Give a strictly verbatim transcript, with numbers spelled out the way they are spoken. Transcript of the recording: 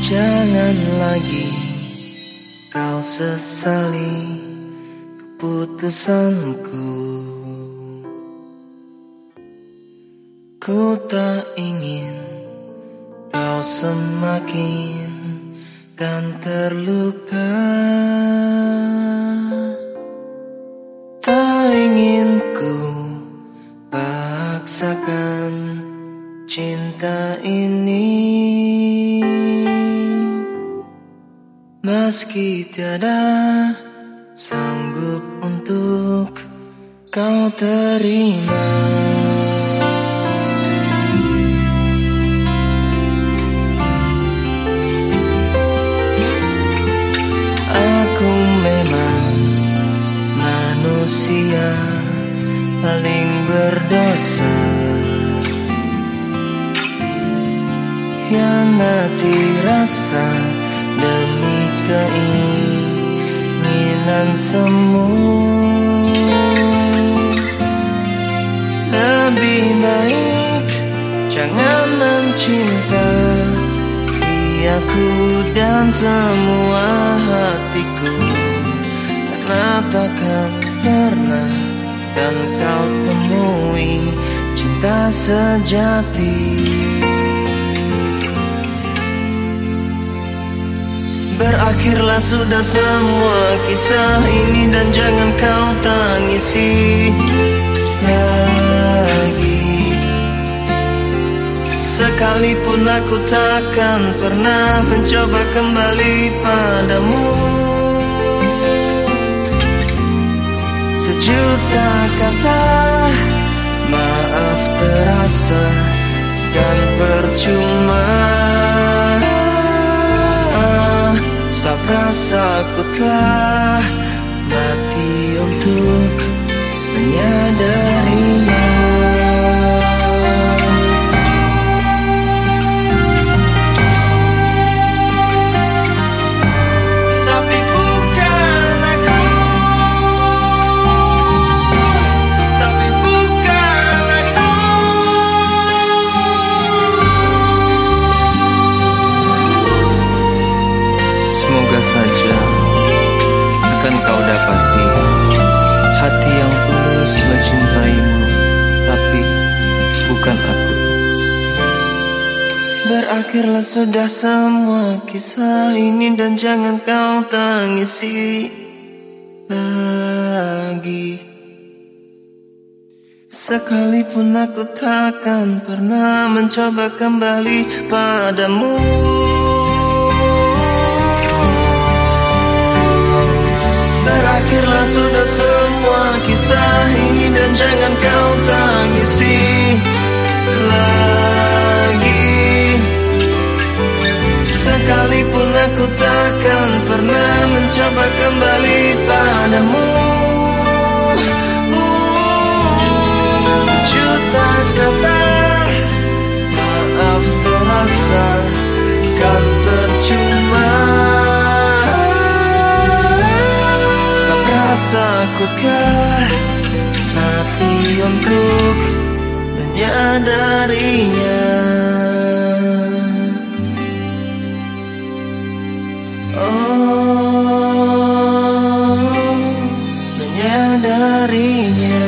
Jangan lagi kau sesali keputusanku. Ku tak ingin kau semakin kan terluka. Tak ingin ku paksakan cinta ini, meski tiada sanggup untuk kau terima. Aku memang manusia paling berdosa, hianati rasa demi keinginan semu. Lebih baik jangan mencintai aku dan semua hatiku, karena takkan pernah dan kau temui cinta sejati. Berakhirlah sudah semua kisah ini dan jangan kau tangisi lagi. Sekalipun aku takkan pernah mencoba kembali padamu. Sejuta kata maaf terasa dan percuma, sebab rasaku telah mati untuk menyadarinya. Tapi bukan aku, tapi bukan aku. Semoga saja akan kau dapati hati yang tulus mencintaimu, tapi bukan aku. Berakhirlah sudah semua kisah ini dan jangan kau tangisi lagi. Sekalipun aku takkan pernah mencoba kembali padamu. Berakhirlah sudah semua kisah ini dan jangan kau tangisi lagi. Sekalipun aku takkan pernah mencoba kembali padamu. Sejuta kata maaf terasa kan percuma, rasaku telah mati untuk menyadarinya. Oh, menyadarinya.